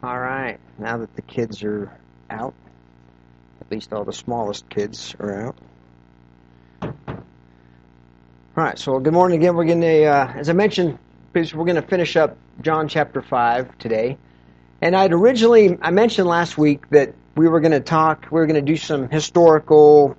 All right, now that the kids are out, at least all the smallest kids are out. All right, so good morning again. We're going to, as I mentioned, we're going to finish up John chapter 5 today. And I mentioned last week that we were going to do some historical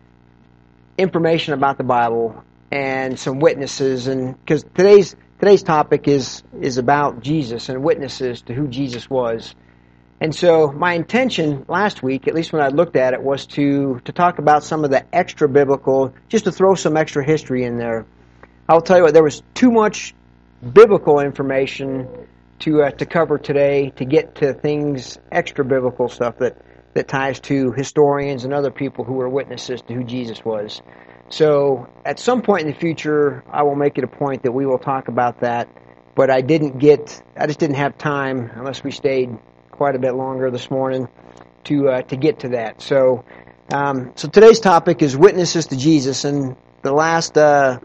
information about the Bible and some witnesses, and because today's topic is about Jesus and witnesses to who Jesus was. And so my intention last week, at least when I looked at it, was to talk about some of the extra biblical, just to throw some extra history in there. I'll tell you what, there was too much biblical information to cover today to get to things, extra biblical stuff that ties to historians and other people who were witnesses to who Jesus was. So at some point in the future, I will make it a point that we will talk about that. But I just didn't have time, unless we stayed quite a bit longer this morning, to get to that. So today's topic is witnesses to Jesus, and the last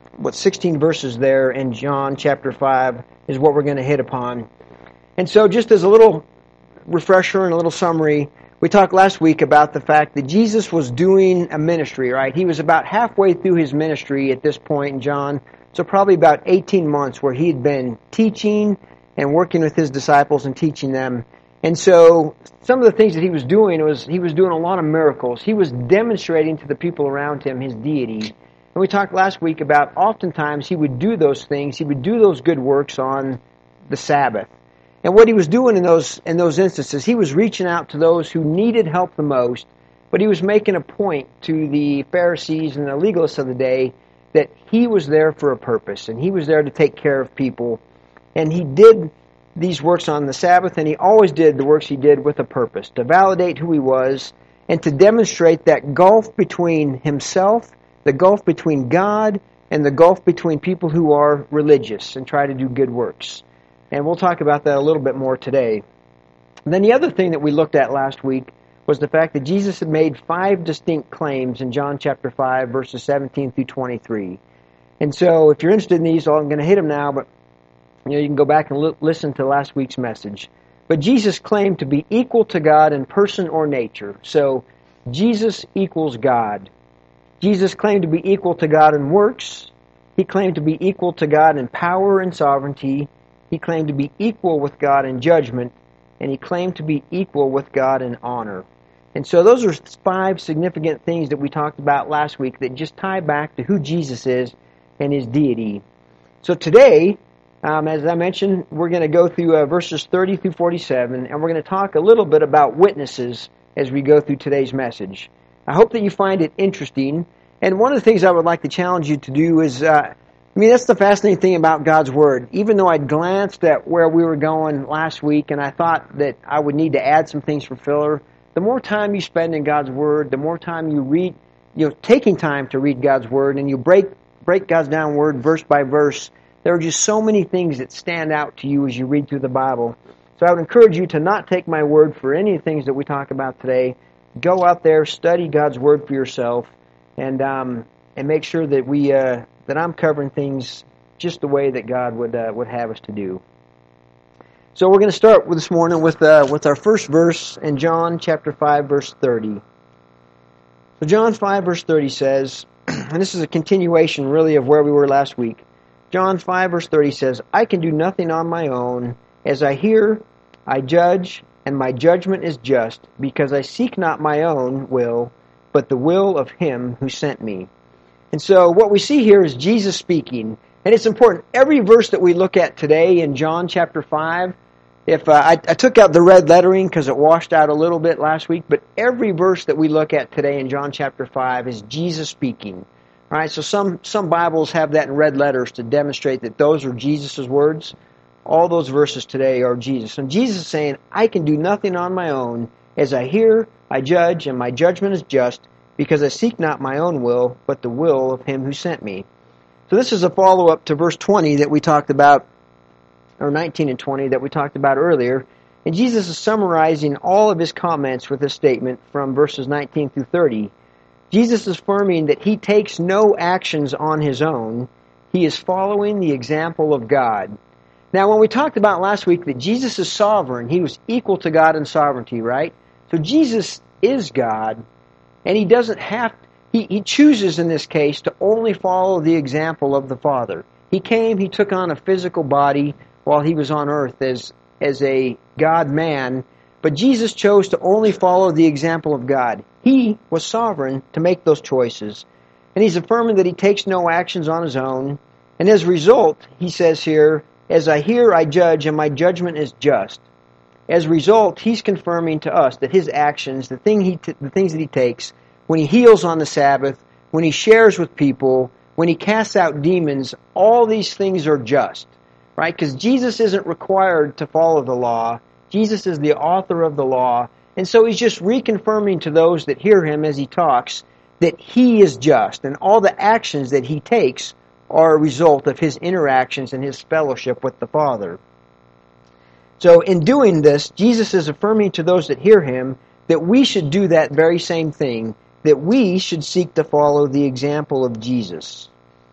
16 verses there in John chapter 5 is what we're going to hit upon. And so just as a little refresher and a little summary, we talked last week about the fact that Jesus was doing a ministry, right? He was about halfway through his ministry at this point in John, so probably about 18 months where he had been teaching and working with his disciples and teaching them. And so some of the things that he was doing was he was doing a lot of miracles. He was demonstrating to the people around him his deity. And we talked last week about oftentimes he would do those things, he would do those good works on the Sabbath. And what he was doing in those instances, he was reaching out to those who needed help the most, but he was making a point to the Pharisees and the legalists of the day that he was there for a purpose, and he was there to take care of people. And he did these works on the Sabbath, and he always did the works he did with a purpose, to validate who he was, and to demonstrate that gulf between himself, the gulf between God, and the gulf between people who are religious and try to do good works. And we'll talk about that a little bit more today. And then the other thing that we looked at last week was the fact that Jesus had made 5 distinct claims in John chapter 5, verses 17 through 23. And so if you're interested in these, I'm going to hit them now, but you can go back and listen to last week's message. But Jesus claimed to be equal to God in person or nature. So Jesus equals God. Jesus claimed to be equal to God in works. He claimed to be equal to God in power and sovereignty. He claimed to be equal with God in judgment, and he claimed to be equal with God in honor. And so those are 5 significant things that we talked about last week that just tie back to who Jesus is and his deity. So today, as I mentioned, we're going to go through verses 30 through 47, and we're going to talk a little bit about witnesses as we go through today's message. I hope that you find it interesting, and one of the things I would like to challenge you to do is that's the fascinating thing about God's Word. Even though I'd glanced at where we were going last week and I thought that I would need to add some things for filler, the more time you spend in God's Word, the more time you read, taking time to read God's Word, and you break God's down Word verse by verse, there are just so many things that stand out to you as you read through the Bible. So I would encourage you to not take my word for any of the things that we talk about today. Go out there, study God's Word for yourself, and make sure that that I'm covering things just the way that God would have us to do. So we're going to start this morning with our first verse in John chapter 5, verse 30. So John 5, verse 30 says, and this is a continuation really of where we were last week. John 5, verse 30 says, I can do nothing on my own. As I hear, I judge, and my judgment is just, because I seek not my own will, but the will of him who sent me. And so what we see here is Jesus speaking. And it's important. Every verse that we look at today in John chapter 5, if I took out the red lettering because it washed out a little bit last week, but every verse that we look at today in John chapter 5 is Jesus speaking. All right, so some Bibles have that in red letters to demonstrate that those are Jesus' words. All those verses today are Jesus. And Jesus is saying, I can do nothing on my own. As I hear, I judge, and my judgment is just, because I seek not my own will, but the will of him who sent me. So this is a follow-up to verse 20 that we talked about, or 19 and 20 that we talked about earlier. And Jesus is summarizing all of his comments with this statement from verses 19 through 30. Jesus is affirming that he takes no actions on his own. He is following the example of God. Now, when we talked about last week that Jesus is sovereign, He was equal to God in sovereignty, right? So Jesus is God, and He doesn't have, He chooses in this case to only follow the example of the Father. He came, He took on a physical body while He was on earth as a God-man, but Jesus chose to only follow the example of God. He was sovereign to make those choices, and He's affirming that He takes no actions on His own, and as a result, He says here, as I hear, I judge, and my judgment is just. As a result, He's confirming to us that His actions, the things that He takes, when He heals on the Sabbath, when He shares with people, when He casts out demons, all these things are just, right? Because Jesus isn't required to follow the law. Jesus is the author of the law, and so He's just reconfirming to those that hear Him as He talks that He is just, and all the actions that He takes are a result of His interactions and His fellowship with the Father. So in doing this, Jesus is affirming to those that hear Him that we should do that very same thing, that we should seek to follow the example of Jesus.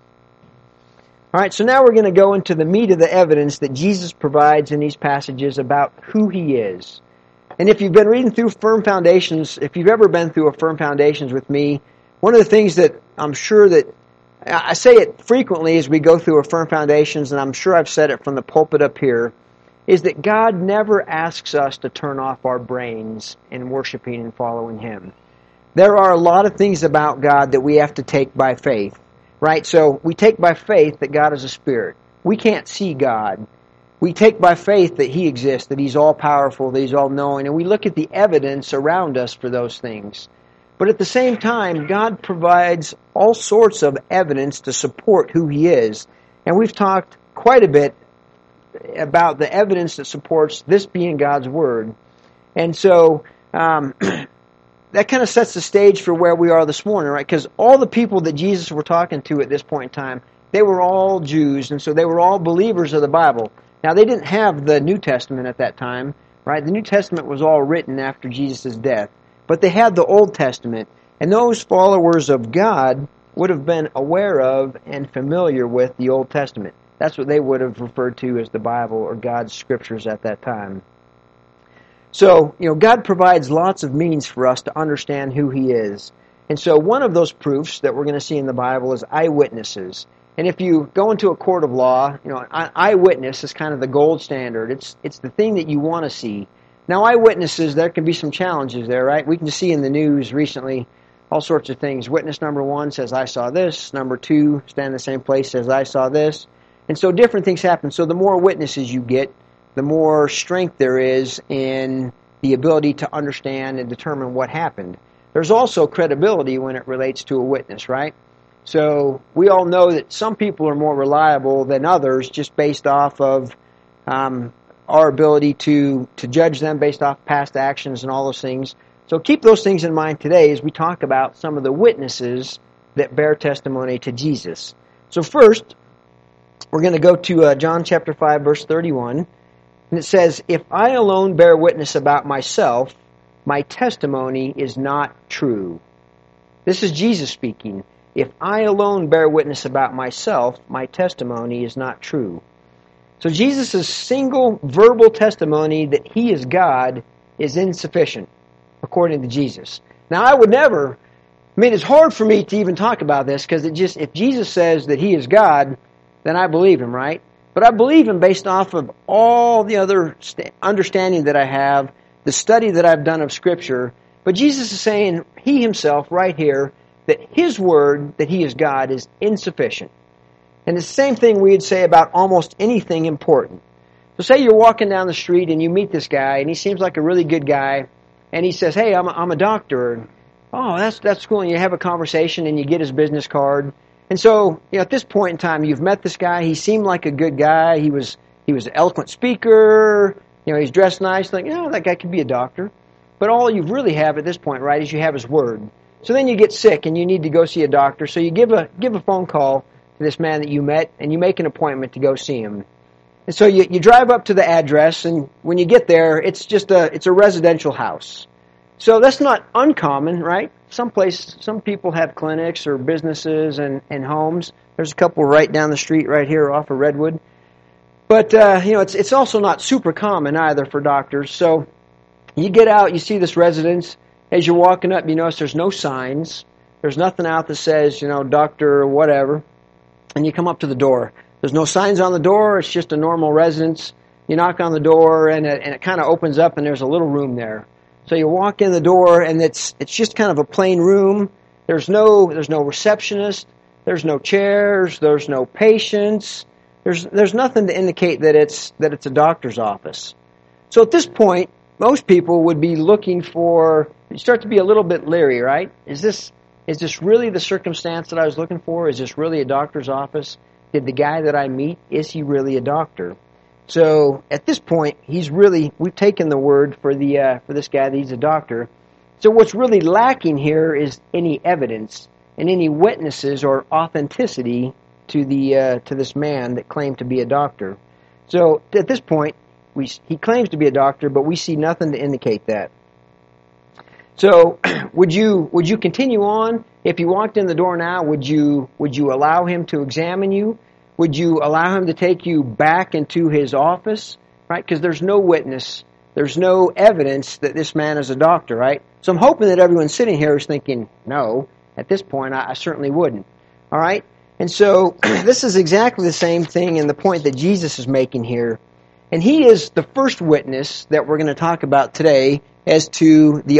All right, so now we're going to go into the meat of the evidence that Jesus provides in these passages about who He is. And if you've been reading through Firm Foundations, if you've ever been through a Firm Foundations with me, one of the things that I'm sure that I say it frequently as we go through Affirm Foundations, and I'm sure I've said it from the pulpit up here, is that God never asks us to turn off our brains in worshiping and following Him. There are a lot of things about God that we have to take by faith, right? So we take by faith that God is a spirit. We can't see God. We take by faith that He exists, that He's all-powerful, that He's all-knowing, and we look at the evidence around us for those things. But at the same time, God provides all sorts of evidence to support who He is. And we've talked quite a bit about the evidence that supports this being God's Word. And so that kind of sets the stage for where we are this morning, right? Because all the people that Jesus were talking to at this point in time, they were all Jews, and so they were all believers of the Bible. Now, they didn't have the New Testament at that time, right? The New Testament was all written after Jesus' death. But they had the Old Testament, and those followers of God would have been aware of and familiar with the Old Testament. That's what they would have referred to as the Bible or God's Scriptures at that time. So, God provides lots of means for us to understand who He is. And so one of those proofs that we're going to see in the Bible is eyewitnesses. And if you go into a court of law, an eyewitness is kind of the gold standard. It's the thing that you want to see. Now, eyewitnesses, there can be some challenges there, right? We can see in the news recently all sorts of things. Witness number 1 says, I saw this. Number 2, stand in the same place, says, I saw this. And so different things happen. So the more witnesses you get, the more strength there is in the ability to understand and determine what happened. There's also credibility when it relates to a witness, right? So we all know that some people are more reliable than others just based off of our ability to judge them based off past actions and all those things. So keep those things in mind today as we talk about some of the witnesses that bear testimony to Jesus. So first, we're going to go to John chapter 5, verse 31. And it says, If I alone bear witness about myself, my testimony is not true. This is Jesus speaking. If I alone bear witness about myself, my testimony is not true. So Jesus' single verbal testimony that He is God is insufficient, according to Jesus. Now, I would never, it's hard for me to even talk about this, because if Jesus says that He is God, then I believe Him, right? But I believe Him based off of all the other understanding that I have, the study that I've done of Scripture. But Jesus is saying, He Himself, right here, that His word, that He is God, is insufficient. And it's the same thing we'd say about almost anything important. So say you're walking down the street and you meet this guy, and he seems like a really good guy, and he says, hey, I'm a doctor. And, oh, that's cool. And you have a conversation, and you get his business card. And so, at this point in time, you've met this guy. He seemed like a good guy. He was an eloquent speaker. He's dressed nice. Like, that guy could be a doctor. But all you really have at this point, right, is you have his word. So then you get sick, and you need to go see a doctor. So you give a phone call to this man that you met, and you make an appointment to go see him. And so you drive up to the address, and when you get there, it's a residential house. So that's not uncommon, right? Some people have clinics or businesses and homes. There's a couple right down the street right here off of Redwood. But, it's also not super common either for doctors. So you get out, you see this residence. As you're walking up, you notice there's no signs. There's nothing out that says, doctor or whatever. And you come up to the door. There's no signs on the door. It's just a normal residence. You knock on the door, and it kind of opens up, and there's a little room there. So you walk in the door, and it's just kind of a plain room. There's no receptionist. There's no chairs. There's no patients. There's nothing to indicate that it's a doctor's office. So at this point, most people would be looking for. You start to be a little bit leery, right? Is this really the circumstance that I was looking for? Is this really a doctor's office? Did the guy that I meet, is he really a doctor? So at this point, we've taken the word for this guy that he's a doctor. So what's really lacking here is any evidence and any witnesses or authenticity to this man that claimed to be a doctor. So at this point, he claims to be a doctor, but we see nothing to indicate that. So would you continue on? If you walked in the door now, would you allow him to examine you? Would you allow him to take you back into his office? Right? Because there's no witness. There's no evidence that this man is a doctor, right? So I'm hoping that everyone sitting here is thinking, no, at this point I certainly wouldn't. All right? And so this is exactly the same thing in the point that Jesus is making here. And he is the first witness that we're going to talk about today as to the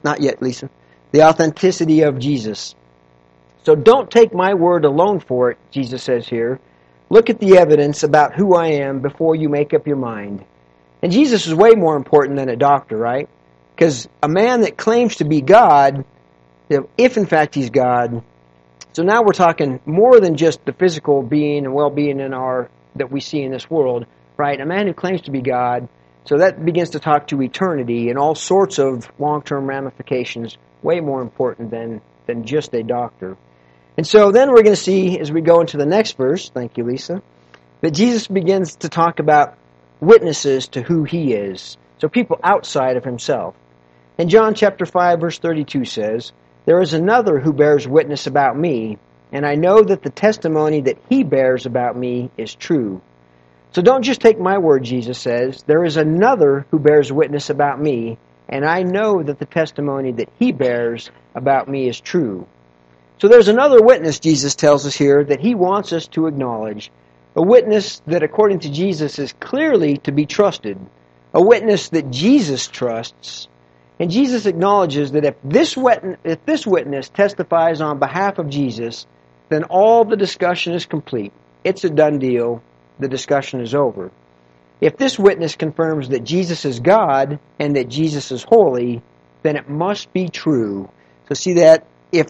authenticity of Jesus. So don't take my word alone for it, Jesus says here. Look at the evidence about who I am before you make up your mind. And Jesus is way more important than a doctor, right? Because a man that claims to be God, if in fact he's God, so now we're talking more than just the physical being and well-being that we see in this world, right? A man who claims to be God, so that begins to talk to eternity and all sorts of long-term ramifications, way more important than just a doctor. And so then we're going to see, as we go into the next verse, thank you, Lisa, that Jesus begins to talk about witnesses to who he is. So people outside of himself. And John chapter 5, verse 32 says, "There is another who bears witness about me, and I know that the testimony that he bears about me is true." So don't just take my word, Jesus says. There is another who bears witness about me, and I know that the testimony that he bears about me is true. So there's another witness, Jesus tells us here, that he wants us to acknowledge. A witness that, according to Jesus, is clearly to be trusted. A witness that Jesus trusts. And Jesus acknowledges that if this witness testifies on behalf of Jesus, then all the discussion is complete. It's a done deal. The discussion is over. If this witness confirms that Jesus is God and that Jesus is holy, then it must be true. So see that?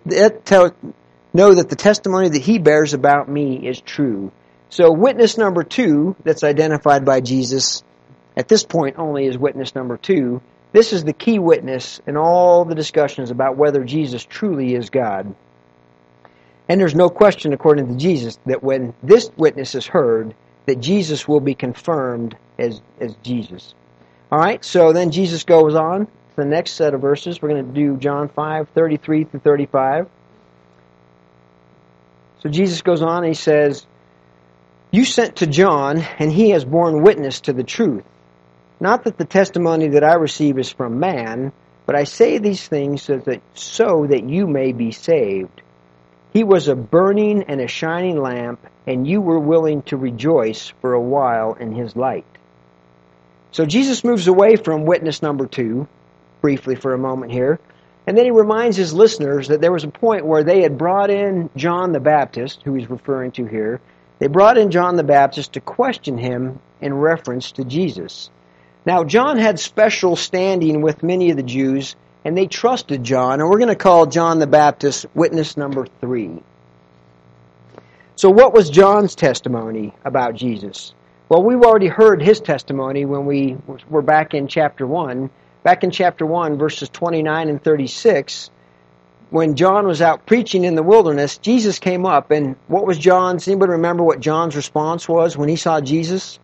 Know that the testimony that he bears about me is true. So witness number 2 that's identified by Jesus at this point only is witness number 2. This is the key witness in all the discussions about whether Jesus truly is God. And there's no question, according to Jesus, that when this witness is heard, that Jesus will be confirmed as Jesus. All right, so then Jesus goes on to the next set of verses. We're going to do John 5, 33 through 35. So Jesus goes on and he says, "You sent to John, and he has borne witness to the truth. Not that the testimony that I receive is from man, but I say these things so that you may be saved. He was a burning and a shining lamp, and you were willing to rejoice for a while in his light." So Jesus moves away from witness number 2, briefly for a moment here, and then he reminds his listeners that there was a point where they had brought in John the Baptist, who he's referring to here. They brought in John the Baptist to question him in reference to Jesus. Now, John had special standing with many of the Jews, and they trusted John, and we're going to call John the Baptist witness number 3. So what was John's testimony about Jesus? Well, we've already heard his testimony when we were back in chapter 1. Back in chapter 1, verses 29 and 36, when John was out preaching in the wilderness, Jesus came up, and what was John's? Anybody remember what John's response was when he saw Jesus?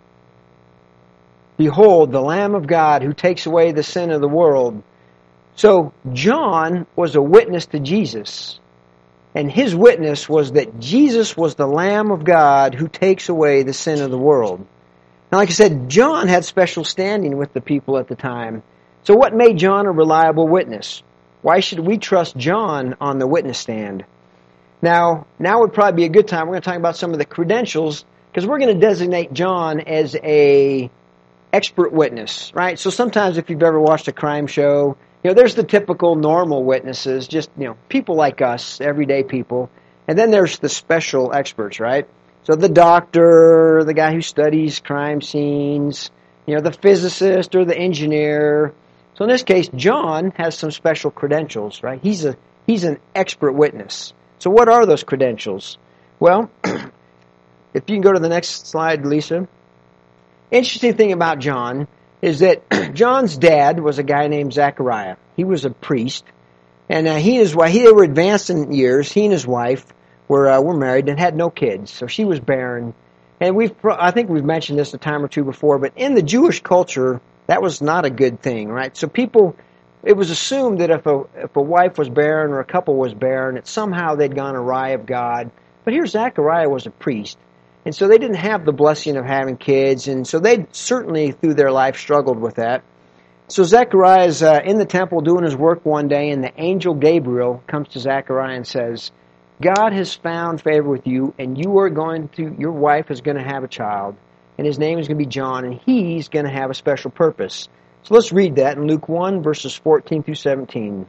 "Behold, the Lamb of God who takes away the sin of the world." So John was a witness to Jesus. And his witness was that Jesus was the Lamb of God who takes away the sin of the world. Now, like I said, John had special standing with the people at the time. So what made John a reliable witness? Why should we trust John on the witness stand? Now would probably be a good time. We're going to talk about some of the credentials, because we're going to designate John as a expert witness, right? So sometimes if you've ever watched a crime show, there's the typical normal witnesses, just, people like us, everyday people. And then there's the special experts, right? So the doctor, the guy who studies crime scenes, the physicist or the engineer. So in this case, John has some special credentials, right? He's an expert witness. So what are those credentials? Well, if you can go to the next slide, Lisa. Interesting thing about John is that John's dad was a guy named Zechariah. He was a priest, and he and his wife, they were advanced in years. He and his wife were married and had no kids, so she was barren. And I think we've mentioned this a time or two before, but in the Jewish culture, that was not a good thing, right? So it was assumed that if a wife was barren or a couple was barren, that somehow they'd gone awry of God. But here Zechariah was a priest, and so they didn't have the blessing of having kids, and so they certainly through their life struggled with that. So Zechariah is in the temple doing his work one day, and the angel Gabriel comes to Zechariah and says, God has found favor with you, and your wife is going to have a child, and his name is going to be John, and he's going to have a special purpose. So let's read that in Luke 1, verses 14 through 17.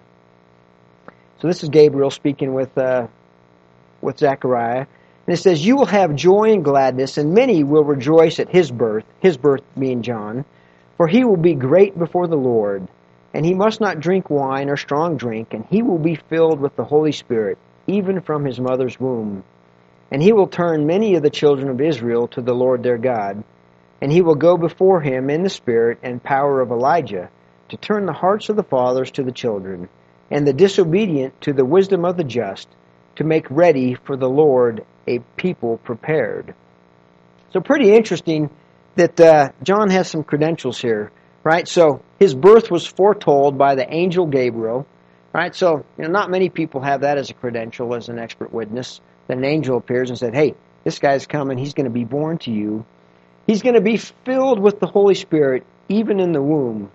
So this is Gabriel speaking with Zechariah. And it says, you will have joy and gladness, and many will rejoice at his birth being John, for he will be great before the Lord, and he must not drink wine or strong drink, and he will be filled with the Holy Spirit, even from his mother's womb. And he will turn many of the children of Israel to the Lord their God, and he will go before him in the spirit and power of Elijah, to turn the hearts of the fathers to the children, and the disobedient to the wisdom of the just, to make ready for the Lord a people prepared. So pretty interesting that John has some credentials here, right? So his birth was foretold by the angel Gabriel, right? So not many people have that as a credential, as an expert witness. That an angel appears and said, hey, this guy's coming, he's going to be born to you. He's going to be filled with the Holy Spirit, even in the womb.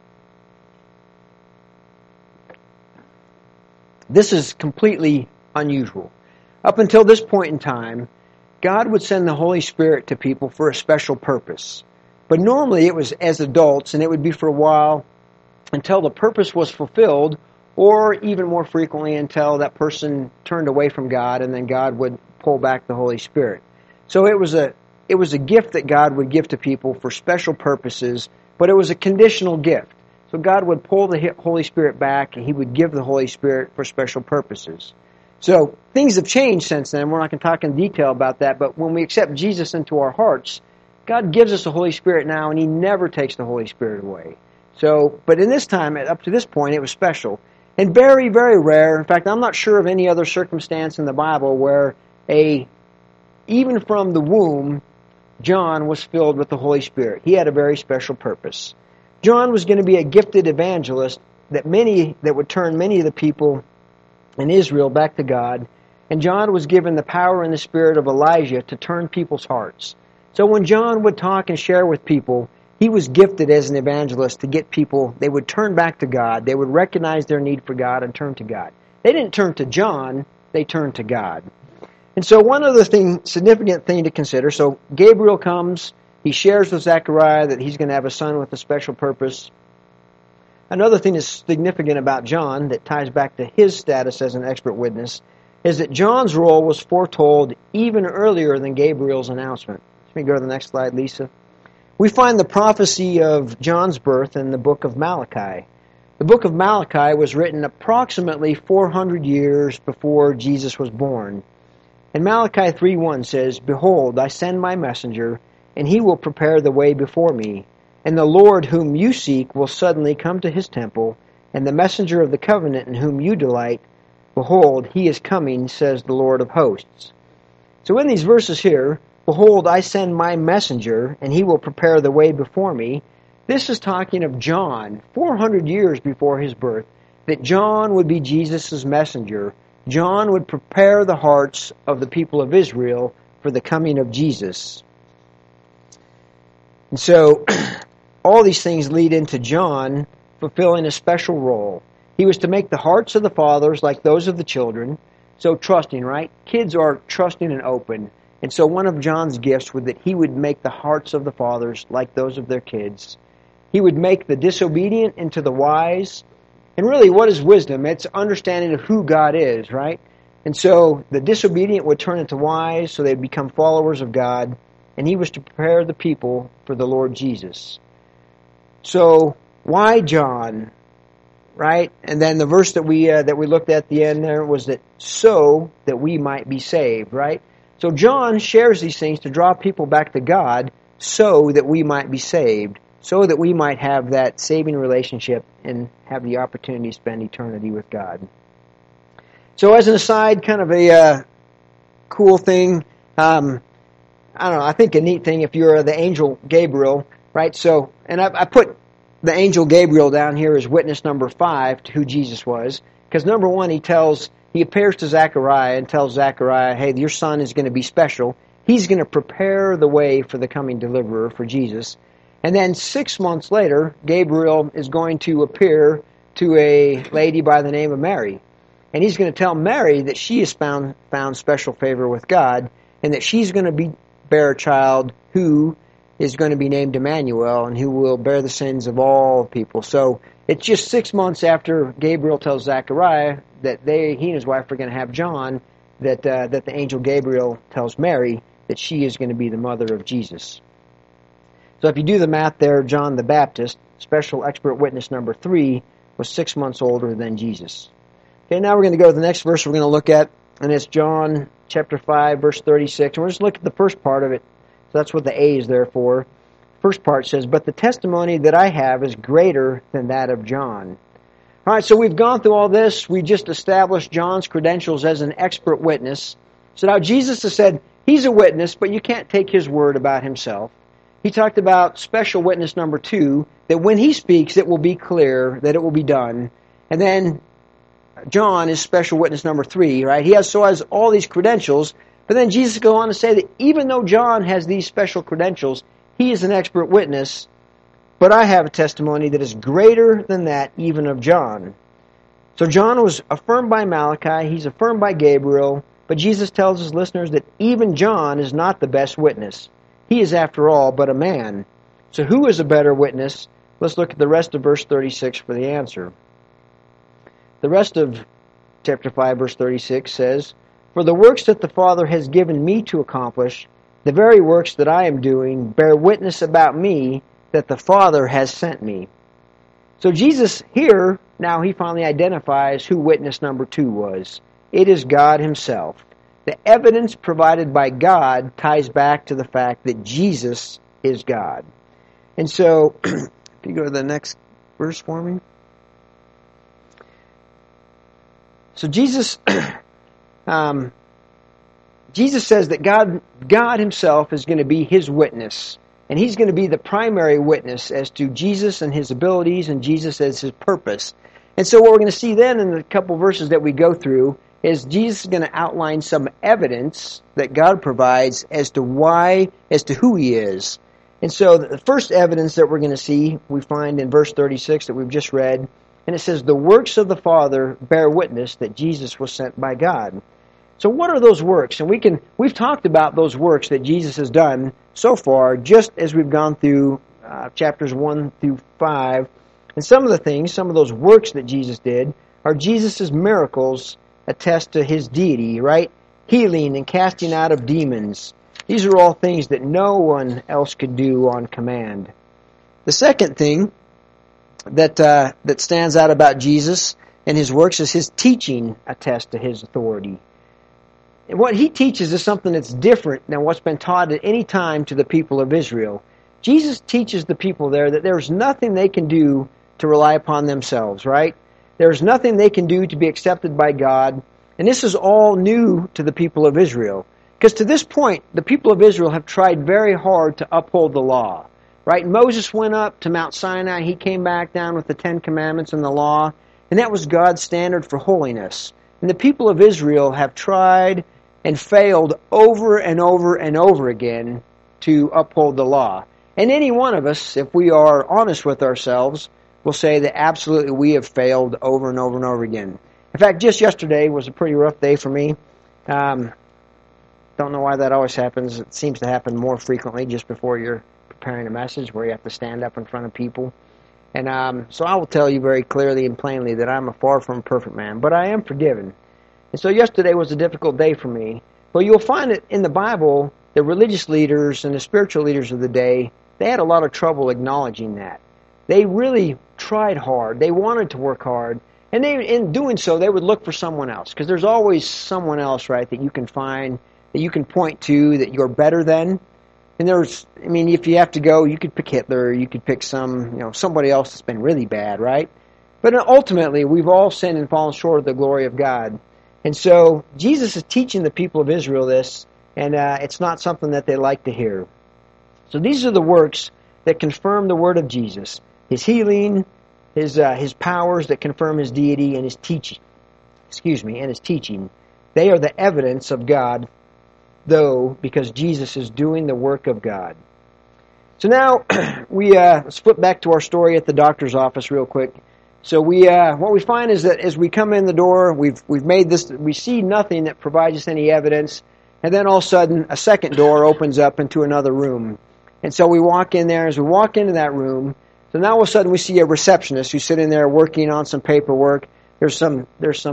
This is completely unusual. Up until this point in time, God would send the Holy Spirit to people for a special purpose. But normally it was as adults, and it would be for a while until the purpose was fulfilled, or even more frequently until that person turned away from God, and then God would pull back the Holy Spirit. So it was a gift that God would give to people for special purposes, but it was a conditional gift. So God would pull the Holy Spirit back, and he would give the Holy Spirit for special purposes. So things have changed since then. We're not going to talk in detail about that, but when we accept Jesus into our hearts, God gives us the Holy Spirit now, and he never takes the Holy Spirit away. So, but in this time, up to this point, it was special. And very, very rare. In fact, I'm not sure of any other circumstance in the Bible where even from the womb, John was filled with the Holy Spirit. He had a very special purpose. John was going to be a gifted evangelist that would turn many of the people in Israel back to God. And John was given the power and the spirit of Elijah to turn people's hearts. So when John would talk and share with people, he was gifted as an evangelist to get people, they would turn back to God. They would recognize their need for God and turn to God. They didn't turn to John, they turned to God. And so one other significant thing to consider, so Gabriel comes, he shares with Zechariah that he's going to have a son with a special purpose. Another thing that's significant about John that ties back to his status as an expert witness is that John's role was foretold even earlier than Gabriel's announcement. Let me go to the next slide, Lisa. We find the prophecy of John's birth in the book of Malachi. The book of Malachi was written approximately 400 years before Jesus was born. And Malachi 3:1 says, Behold, I send my messenger, and he will prepare the way before me. And the Lord whom you seek will suddenly come to his temple, and the messenger of the covenant in whom you delight, behold, he is coming, says the Lord of hosts. So in these verses here, Behold, I send my messenger, and he will prepare the way before me. This is talking of John, 400 years before his birth, that John would be Jesus' messenger. John would prepare the hearts of the people of Israel for the coming of Jesus. And so all these things lead into John fulfilling a special role. He was to make the hearts of the fathers like those of the children. So trusting, right? Kids are trusting and open. And so one of John's gifts was that he would make the hearts of the fathers like those of their kids. He would make the disobedient into the wise. And really, what is wisdom? It's understanding of who God is, right? And so the disobedient would turn into wise, so they'd become followers of God. And he was to prepare the people for the Lord Jesus. So why John? Right? And then the verse that we looked at the end there was that so that we might be saved, right? So John shares these things to draw people back to God so that we might be saved, so that we might have that saving relationship and have the opportunity to spend eternity with God. So as an aside, kind of a cool thing, I don't know, I think a neat thing if you're the angel Gabriel, right? So, and I put the angel Gabriel down here as witness number 5 to who Jesus was. Because number 1, he appears to Zechariah and tells Zechariah, hey, your son is going to be special. He's going to prepare the way for the coming deliverer, for Jesus. And then 6 months later, Gabriel is going to appear to a lady by the name of Mary. And he's going to tell Mary that she has found special favor with God, and that she's going to bear a child who is going to be named Emmanuel, and who will bear the sins of all people. So it's just 6 months after Gabriel tells Zechariah that he and his wife are going to have John, that the angel Gabriel tells Mary that she is going to be the mother of Jesus. So if you do the math there, John the Baptist, special expert witness number 3, was 6 months older than Jesus. Okay, now we're going to go to the next verse we're going to look at, and it's John chapter 5, verse 36. And we'll just look at the first part of it. So that's what the A is there for. First part says, but the testimony that I have is greater than that of John. All right, so we've gone through all this. We just established John's credentials as an expert witness. So now Jesus has said he's a witness, but you can't take his word about himself. He talked about special witness number 2, that when he speaks, it will be clear that it will be done. And then John is special witness number 3, right? He has all these credentials. But then Jesus goes on to say that even though John has these special credentials, he is an expert witness, but I have a testimony that is greater than that even of John. So John was affirmed by Malachi, he's affirmed by Gabriel, but Jesus tells his listeners that even John is not the best witness. He is, after all, but a man. So who is a better witness? Let's look at the rest of verse 36 for the answer. The rest of chapter 5, verse 36 says, for the works that the Father has given me to accomplish, the very works that I am doing, bear witness about me that the Father has sent me. So Jesus here, now he finally identifies who witness number 2 was. It is God himself. The evidence provided by God ties back to the fact that Jesus is God. And so, if you go to the next verse for me. So Jesus says that God himself is going to be his witness. And he's going to be the primary witness as to Jesus and his abilities and Jesus as his purpose. And so what we're going to see then in the couple verses that we go through is Jesus is going to outline some evidence that God provides as to who he is. And so the first evidence that we're going to see, we find in verse 36 that we've just read, and it says, the works of the Father bear witness that Jesus was sent by God. So what are those works? And we've talked about those works that Jesus has done so far, just as we've gone through chapters 1 through 5. And some of those works that Jesus did are Jesus' miracles attest to his deity, right? Healing and casting out of demons. These are all things that no one else could do on command. The second thing that stands out about Jesus and his works is his teaching attests to his authority. And what he teaches is something that's different than what's been taught at any time to the people of Israel. Jesus teaches the people there that there's nothing they can do to rely upon themselves, right? There's nothing they can do to be accepted by God. And this is all new to the people of Israel. Because to this point, the people of Israel have tried very hard to uphold the law. Right? Moses went up to Mount Sinai. He came back down with the 10 Commandments and the law. And that was God's standard for holiness. And the people of Israel have tried and failed over and over and over again to uphold the law. And any one of us, if we are honest with ourselves, will say that absolutely we have failed over and over and over again. In fact, just yesterday was a pretty rough day for me. Don't know why that always happens. It seems to happen more frequently just before you're preparing a message where you have to stand up in front of people. And so I will tell you very clearly and plainly that I'm a far from perfect man, but I am forgiven. And so yesterday was a difficult day for me. But you'll find that in the Bible, the religious leaders and the spiritual leaders of the day, they had a lot of trouble acknowledging that. They really tried hard. They wanted to work hard. And in doing so, they would look for someone else. Because there's always someone else, right, that you can find, that you can point to, that you're better than. And if you have to go, you could pick Hitler, you could pick somebody else that's been really bad, right? But ultimately, we've all sinned and fallen short of the glory of God. And so, Jesus is teaching the people of Israel this, and it's not something that they like to hear. So these are the works that confirm the word of Jesus. His healing, his powers that confirm his deity, and his teaching. They are the evidence of God, though, because Jesus is doing the work of God. So now let's flip back to our story at the doctor's office real quick. So what we find is that as we come in the door, we've made this. We see nothing that provides us any evidence, and then all of a sudden a second door opens up into another room, and so we walk in there. As we walk into that room, so now all of a sudden we see a receptionist who's sitting there working on some paperwork. There's some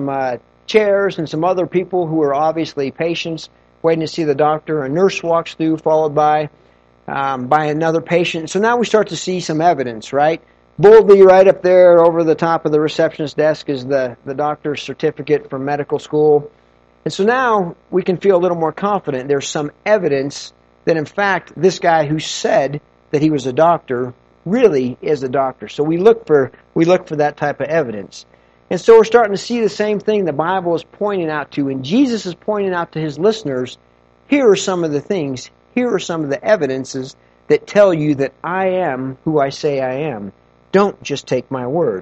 chairs and some other people who are obviously patients waiting to see the doctor. A nurse walks through, followed by another patient. So now we start to see some evidence, right? Boldly right up there over the top of the receptionist desk is the doctor's certificate from medical school. And so now we can feel a little more confident. There's some evidence that in fact this guy who said that he was a doctor really is a doctor. So we look for that type of evidence. And so we're starting to see the same thing the Bible is pointing out to, and Jesus is pointing out to his listeners, here are some of the things, here are some of the evidences that tell you that I am who I say I am. Don't just take my word.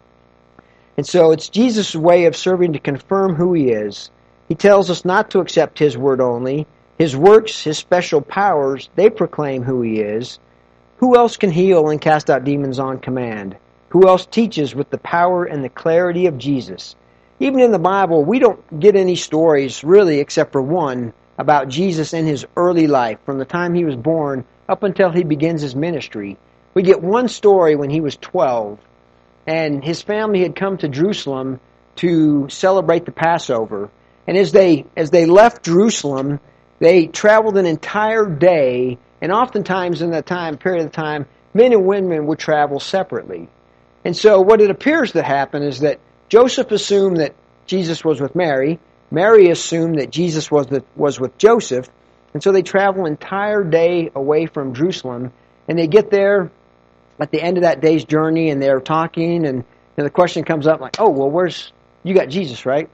And so it's Jesus' way of serving to confirm who he is. He tells us not to accept his word only. His works, his special powers, they proclaim who he is. Who else can heal and cast out demons on command? Who else teaches with the power and the clarity of Jesus? Even in the Bible, we don't get any stories, really, except for one, about Jesus in his early life, from the time he was born up until he begins his ministry. We get one story when he was 12, and his family had come to Jerusalem to celebrate the Passover. And as they left Jerusalem, they traveled an entire day, and oftentimes in that period of time, men and women would travel separately. And so what it appears to happen is that Joseph assumed that Jesus was with Mary. Mary assumed that Jesus was with Joseph. And so they travel an entire day away from Jerusalem. And they get there at the end of that day's journey, and they're talking, and the question comes up like, oh, well, you got Jesus, right?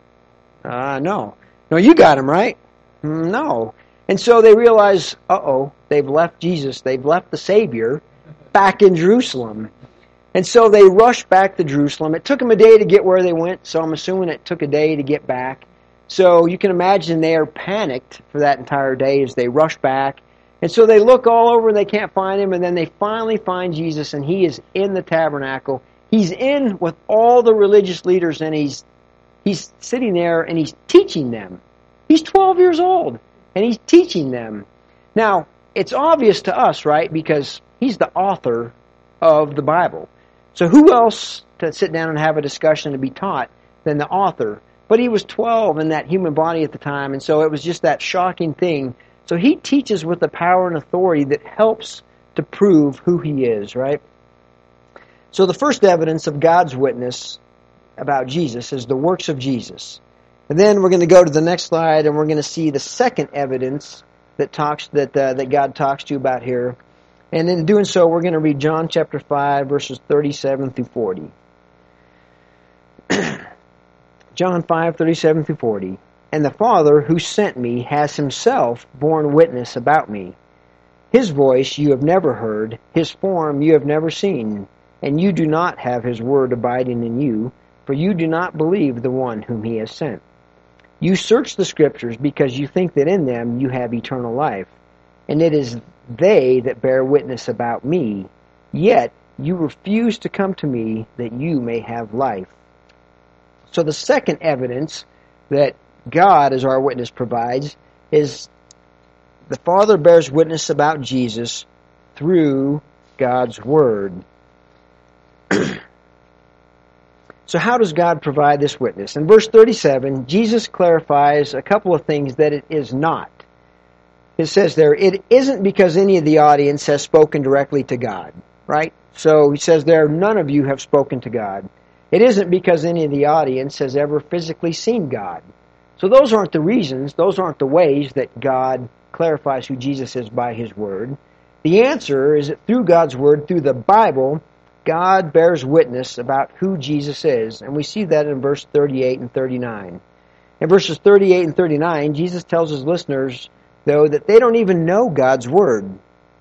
No. No, you got him, right? No. And so they realize, they've left Jesus, they've left the Savior back in Jerusalem. And so they rushed back to Jerusalem. It took them a day to get where they went, so I'm assuming it took a day to get back. So you can imagine they are panicked for that entire day as they rush back. And so they look all over and they can't find him, and then they finally find Jesus, and he is in the tabernacle. He's in with all the religious leaders, and he's sitting there and he's teaching them. He's 12 years old, and he's teaching them. Now, it's obvious to us, right, because he's the author of the Bible. So who else to sit down and have a discussion to be taught than the author? But he was 12 in that human body at the time, and so it was just that shocking thing. So he teaches with the power and authority that helps to prove who he is, right? So the first evidence of God's witness about Jesus is the works of Jesus. And then we're going to go to the next slide, and we're going to see the second evidence that God talks to you about here. And in doing so, we're going to read John chapter 5, verses 37 through 40. John 5, 37 through 40. And the Father who sent me has himself borne witness about me. His voice you have never heard, his form you have never seen, and you do not have his word abiding in you, for you do not believe the one whom he has sent. You search the Scriptures because you think that in them you have eternal life, and it is they that bear witness about me, yet you refuse to come to me that you may have life. So the second evidence that God as our witness provides is the Father bears witness about Jesus through God's Word. So how does God provide this witness? In verse 37, Jesus clarifies a couple of things that it is not. It says there, it isn't because any of the audience has spoken directly to God, right? So he says there, none of you have spoken to God. It isn't because any of the audience has ever physically seen God. So those aren't the reasons, those aren't the ways that God clarifies who Jesus is by His Word. The answer is that through God's Word, through the Bible, God bears witness about who Jesus is, and we see that in verse 38 and 39. In verses 38 and 39, Jesus tells His listeners, though, that they don't even know God's Word.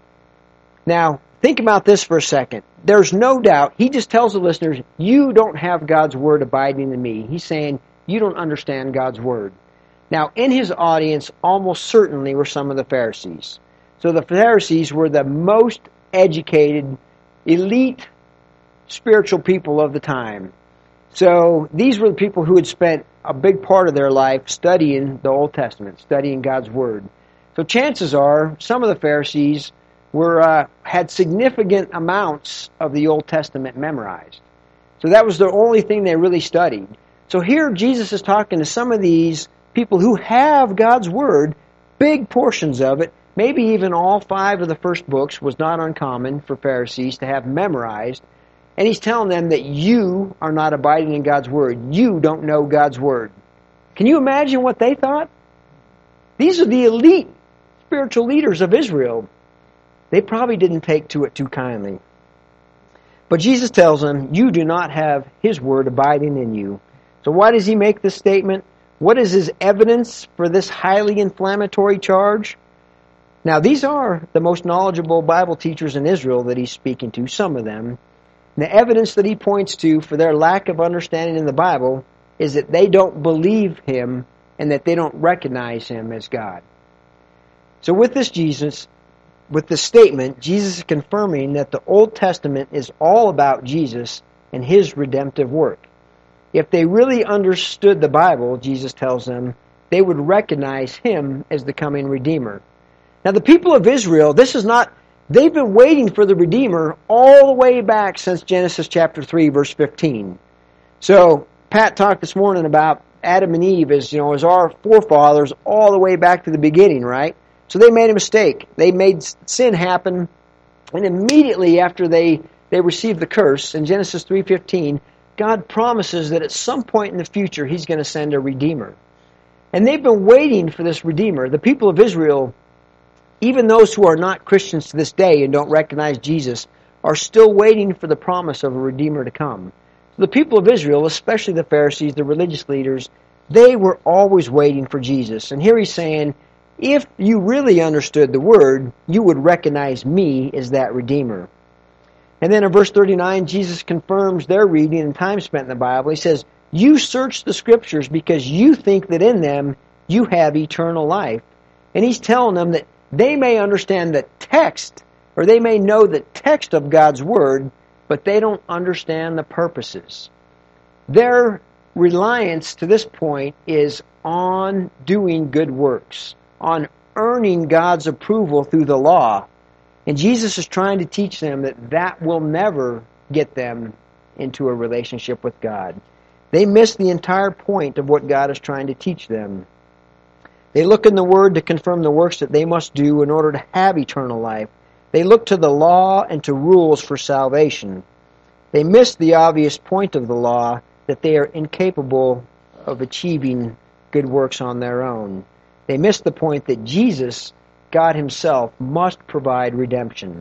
Now, think about this for a second. There's no doubt, He just tells the listeners, you don't have God's Word abiding in me. He's saying, you don't understand God's Word. Now, in His audience, almost certainly were some of the Pharisees. So the Pharisees were the most educated, elite spiritual people of the time. So these were the people who had spent a big part of their life studying the Old Testament, studying God's Word. So chances are some of the Pharisees had significant amounts of the Old Testament memorized. So that was the only thing they really studied. So here Jesus is talking to some of these people who have God's Word, big portions of it, maybe even all 5 of the first books was not uncommon for Pharisees to have memorized. And He's telling them that you are not abiding in God's Word. You don't know God's Word. Can you imagine what they thought? These are the elite spiritual leaders of Israel. They probably didn't take to it too kindly. But Jesus tells them, you do not have His Word abiding in you. So why does He make this statement? What is His evidence for this highly inflammatory charge? Now, these are the most knowledgeable Bible teachers in Israel that He's speaking to, some of them. The evidence that He points to for their lack of understanding in the Bible is that they don't believe Him and that they don't recognize Him as God. So with this statement, Jesus is confirming that the Old Testament is all about Jesus and His redemptive work. If they really understood the Bible, Jesus tells them, they would recognize Him as the coming Redeemer. Now the people of Israel, they've been waiting for the Redeemer all the way back since Genesis chapter 3, verse 15. So, Pat talked this morning about Adam and Eve as our forefathers all the way back to the beginning, right? So they made a mistake. They made sin happen, and immediately after they received the curse, in Genesis 3:15, God promises that at some point in the future He's going to send a Redeemer. And they've been waiting for this Redeemer. The people of Israel, even those who are not Christians to this day and don't recognize Jesus, are still waiting for the promise of a Redeemer to come. So the people of Israel, especially the Pharisees, the religious leaders, they were always waiting for Jesus. And here He's saying, if you really understood the Word, you would recognize me as that Redeemer. And then in verse 39, Jesus confirms their reading and time spent in the Bible. He says, you search the Scriptures because you think that in them you have eternal life. And He's telling them that they may understand the text, or they may know the text of God's Word, but they don't understand the purposes. Their reliance to this point is on doing good works, on earning God's approval through the law. And Jesus is trying to teach them that that will never get them into a relationship with God. They miss the entire point of what God is trying to teach them. They look in the Word to confirm the works that they must do in order to have eternal life. They look to the law and to rules for salvation. They miss the obvious point of the law, that they are incapable of achieving good works on their own. They miss the point that Jesus, God Himself, must provide redemption.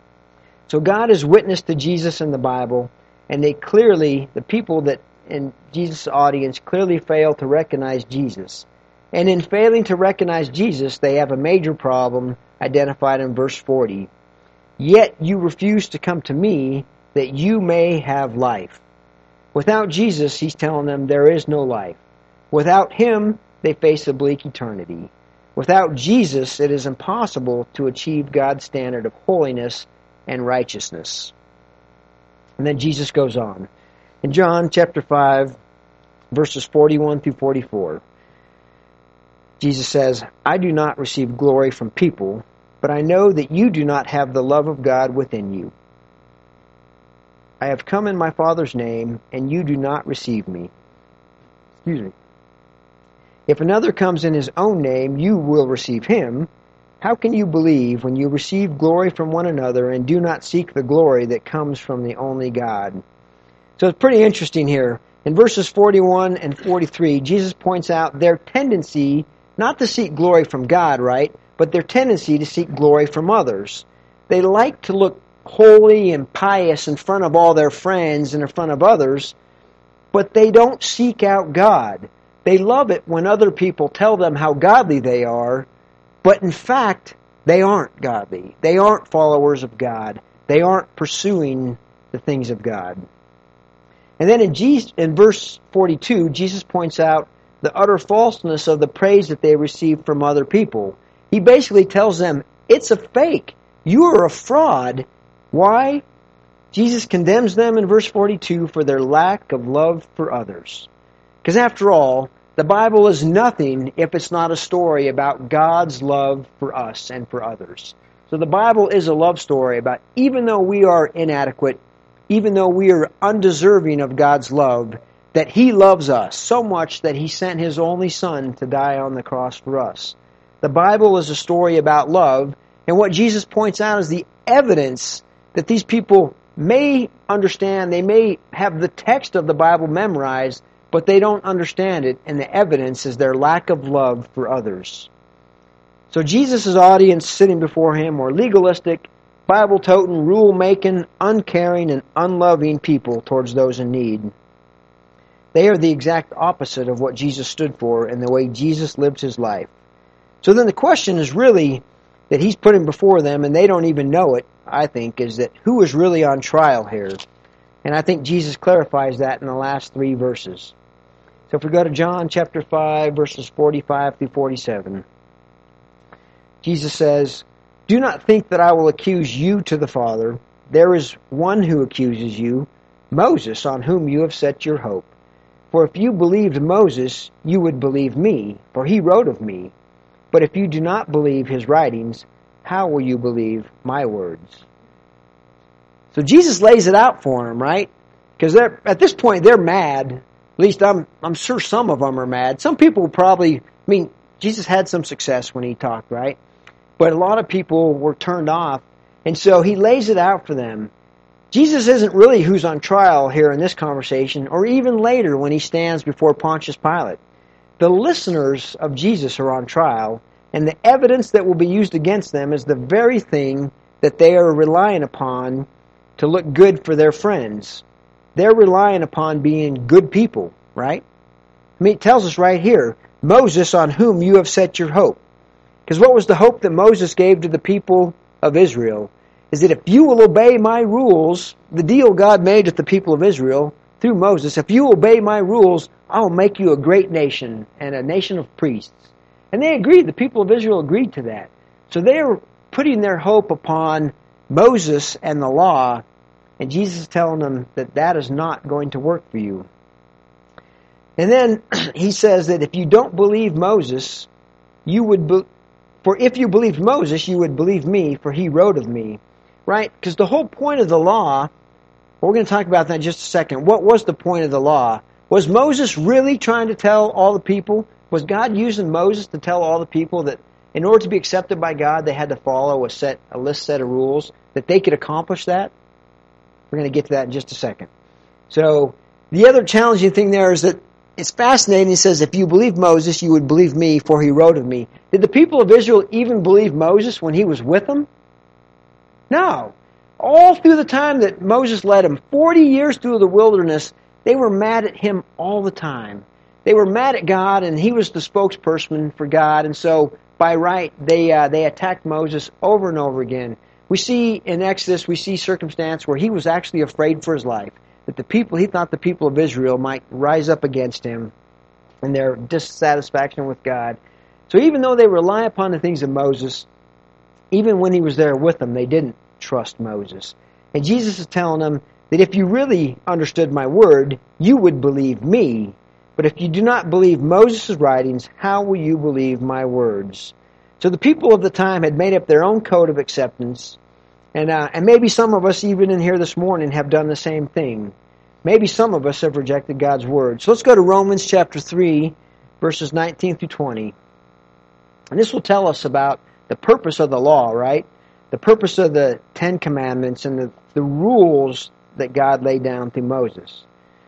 So God is witness to Jesus in the Bible, and the people that in Jesus' audience clearly fail to recognize Jesus. And in failing to recognize Jesus, they have a major problem identified in verse 40. Yet you refuse to come to me that you may have life. Without Jesus, He's telling them, there is no life. Without Him, they face a bleak eternity. Without Jesus, it is impossible to achieve God's standard of holiness and righteousness. And then Jesus goes on. In John chapter 5, verses 41 through 44, Jesus says, I do not receive glory from people, but I know that you do not have the love of God within you. I have come in my Father's name, and you do not receive me. Excuse me. If another comes in his own name, you will receive him. How can you believe when you receive glory from one another and do not seek the glory that comes from the only God? So it's pretty interesting here. In verses 41 and 43, Jesus points out their tendency not to seek glory from God, right, but their tendency to seek glory from others. They like to look holy and pious in front of all their friends and in front of others, but they don't seek out God. They love it when other people tell them how godly they are, but in fact, they aren't godly. They aren't followers of God. They aren't pursuing the things of God. And then in verse 42, Jesus points out the utter falseness of the praise that they receive from other people. He basically tells them, it's a fake. You are a fraud. Why? Jesus condemns them in verse 42 for their lack of love for others. Because after all, the Bible is nothing if it's not a story about God's love for us and for others. So the Bible is a love story about even though we are inadequate, even though we are undeserving of God's love, that He loves us so much that He sent His only Son to die on the cross for us. The Bible is a story about love, and what Jesus points out is the evidence that these people may understand, they may have the text of the Bible memorized, but they don't understand it, and the evidence is their lack of love for others. So Jesus' audience sitting before Him were legalistic, Bible-toting, rule-making, uncaring, and unloving people towards those in need. They are the exact opposite of what Jesus stood for and the way Jesus lived His life. So then the question is really that He's putting before them, and they don't even know it, I think, is that who is really on trial here? And I think Jesus clarifies that in the last 3 verses. So if we go to John chapter 5, verses 45 through 47, Jesus says, Do not think that I will accuse you to the Father. There is one who accuses you, Moses, on whom you have set your hope. For if you believed Moses, you would believe me, for he wrote of me. But if you do not believe his writings, how will you believe my words? So Jesus lays it out for them, right? Because at this point they're mad. At least I'm sure some of them are mad. Some people probably, Jesus had some success when he talked, right? But a lot of people were turned off. And so he lays it out for them. Jesus isn't really who's on trial here in this conversation, or even later when he stands before Pontius Pilate. The listeners of Jesus are on trial, and the evidence that will be used against them is the very thing that they are relying upon to look good for their friends. They're relying upon being good people, right? It tells us right here, Moses, on whom you have set your hope. Because what was the hope that Moses gave to the people of Israel? Is that if you will obey my rules, the deal God made with the people of Israel through Moses, if you obey my rules, I will make you a great nation and a nation of priests. And they agreed. The people of Israel agreed to that. So they are putting their hope upon Moses and the law, and Jesus is telling them that that is not going to work for you. And then he says that if you don't believe Moses, for if you believed Moses, you would believe me, for he wrote of me. Right? Because the whole point of the law, we're going to talk about that in just a second. What was the point of the law? Was Moses really trying to tell all the people? Was God using Moses to tell all the people that in order to be accepted by God, they had to follow a list set of rules, that they could accomplish that? We're going to get to that in just a second. So the other challenging thing there is that it's fascinating. He says, if you believe Moses, you would believe me, for he wrote of me. Did the people of Israel even believe Moses when he was with them? No. All through the time that Moses led them, 40 years through the wilderness, they were mad at him all the time. They were mad at God, and he was the spokesperson for God, and so by right, they attacked Moses over and over again. We see in Exodus, we see circumstance where he was actually afraid for his life, that he thought the people of Israel might rise up against him in their dissatisfaction with God. So even though they rely upon the things of Moses, even when he was there with them, they didn't trust Moses. And Jesus is telling them that if you really understood my word, you would believe me. But if you do not believe Moses' writings, how will you believe my words? So the people of the time had made up their own code of acceptance. And maybe some of us, even in here this morning, have done the same thing. Maybe some of us have rejected God's word. So let's go to Romans chapter 3, verses 19 through 20. And this will tell us about the purpose of the law, right? The purpose of the Ten Commandments and the rules that God laid down through Moses.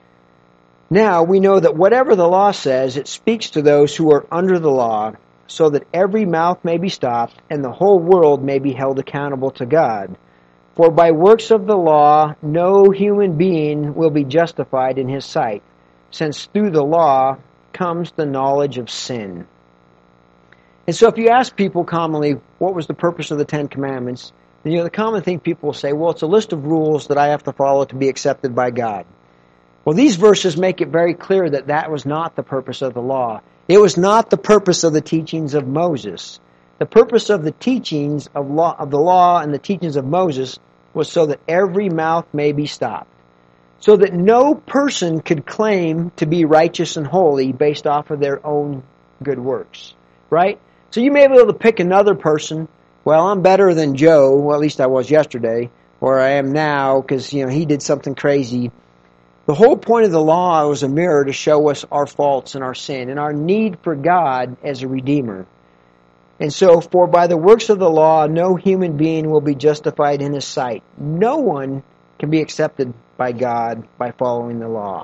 Now we know that whatever the law says, it speaks to those who are under the law, so that every mouth may be stopped and the whole world may be held accountable to God. For by works of the law no human being will be justified in his sight, since through the law comes the knowledge of sin. And so if you ask people commonly, what was the purpose of the Ten Commandments, then the common thing people will say, well, it's a list of rules that I have to follow to be accepted by God. Well, these verses make it very clear that that was not the purpose of the law. It was not the purpose of the teachings of Moses. The purpose of the teachings of the law and the teachings of Moses was so that every mouth may be stopped. So that no person could claim to be righteous and holy based off of their own good works. Right? So you may be able to pick another person. Well, I'm better than Joe. Well, at least I was yesterday. Or I am now because, he did something crazy. The whole point of the law was a mirror to show us our faults and our sin and our need for God as a Redeemer. And so, for by the works of the law, no human being will be justified in his sight. No one can be accepted by God by following the law.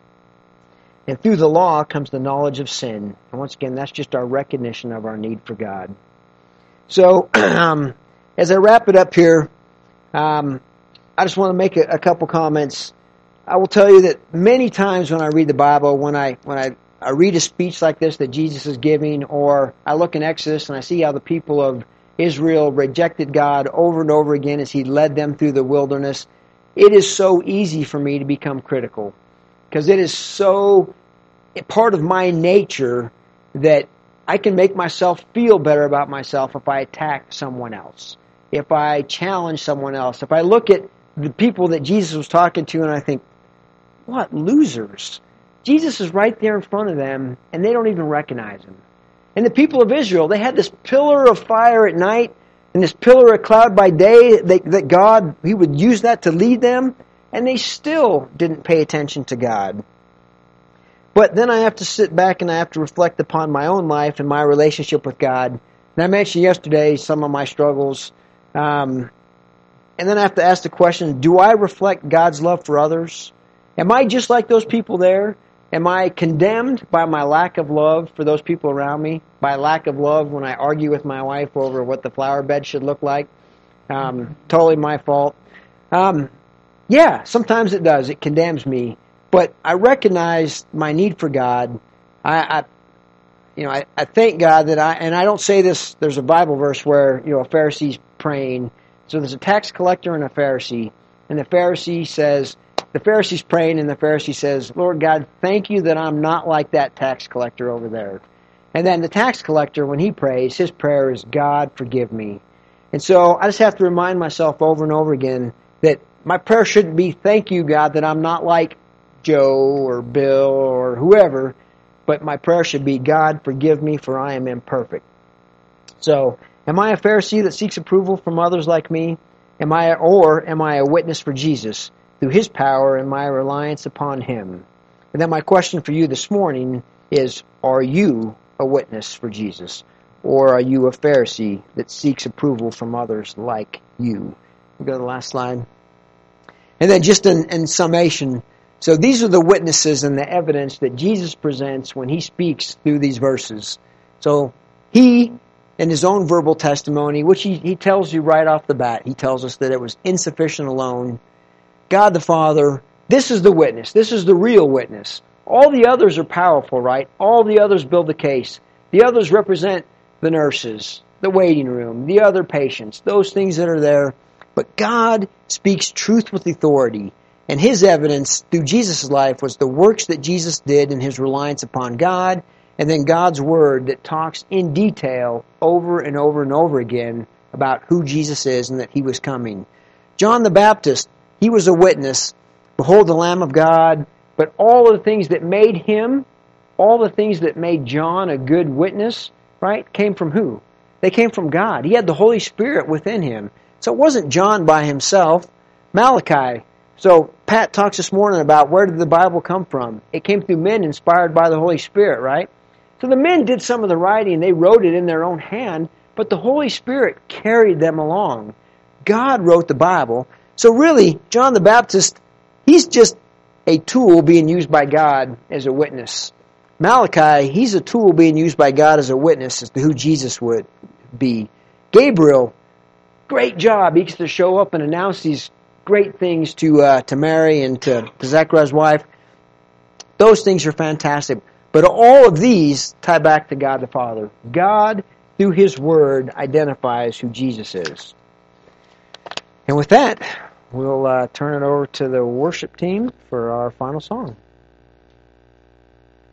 And through the law comes the knowledge of sin. And once again, that's just our recognition of our need for God. So, as I wrap it up here, I just want to make a couple comments. I will tell you that many times when I read the Bible, when I read a speech like this that Jesus is giving, or I look in Exodus and I see how the people of Israel rejected God over and over again as He led them through the wilderness, it is so easy for me to become critical. Because it is so part of my nature that I can make myself feel better about myself if I attack someone else, if I challenge someone else, if I look at the people that Jesus was talking to and I think, what losers. Jesus is right there in front of them, and they don't even recognize Him. And the people of Israel, they had this pillar of fire at night and this pillar of cloud by day that God, He would use that to lead them, and they still didn't pay attention to God. But then I have to sit back and I have to reflect upon my own life and my relationship with God. And I mentioned yesterday some of my struggles. And then I have to ask the question, do I reflect God's love for others? Am I just like those people there? Am I condemned by my lack of love for those people around me? By lack of love when I argue with my wife over what the flower bed should look like? Totally my fault. Yeah, sometimes it does. It condemns me. But I recognize my need for God. I thank God that and I don't say this, there's a Bible verse where, a Pharisee's praying. So there's a tax collector and a Pharisee. And the Pharisee's praying and the Pharisee says, Lord God, thank you that I'm not like that tax collector over there. And then the tax collector, when he prays, his prayer is, God, forgive me. And so I just have to remind myself over and over again that my prayer shouldn't be, thank you, God, that I'm not like Joe or Bill or whoever, but my prayer should be, God, forgive me, for I am imperfect. So, am I a Pharisee that seeks approval from others like me? Am I a witness for Jesus through His power and my reliance upon Him? And then my question for you this morning is, are you a witness for Jesus? Or are you a Pharisee that seeks approval from others like you? We'll go to the last slide. And then just in summation, so these are the witnesses and the evidence that Jesus presents when He speaks through these verses. So He, in His own verbal testimony, which he tells you right off the bat, He tells us that it was insufficient alone. God the Father, this is the witness. This is the real witness. All the others are powerful, right? All the others build the case. The others represent the nurses, the waiting room, the other patients, those things that are there. But God speaks truth with authority. And His evidence through Jesus' life was the works that Jesus did in His reliance upon God and then God's Word that talks in detail over and over and over again about who Jesus is and that He was coming. John the Baptist, he was a witness. Behold the Lamb of God. But all of the things that made him, all the things that made John a good witness, right, came from who? They came from God. He had the Holy Spirit within him. So it wasn't John by himself. Malachi. So Pat talks this morning about where did the Bible come from? It came through men inspired by the Holy Spirit, right? So the men did some of the writing. They wrote it in their own hand, but the Holy Spirit carried them along. God wrote the Bible. So really, John the Baptist, he's just a tool being used by God as a witness. Malachi, he's a tool being used by God as a witness as to who Jesus would be. Gabriel, great job. He gets to show up and announce these great things to Mary and to Zechariah's wife. Those things are fantastic. But all of these tie back to God the Father. God, through His Word, identifies who Jesus is. And with that, we'll turn it over to the worship team for our final song.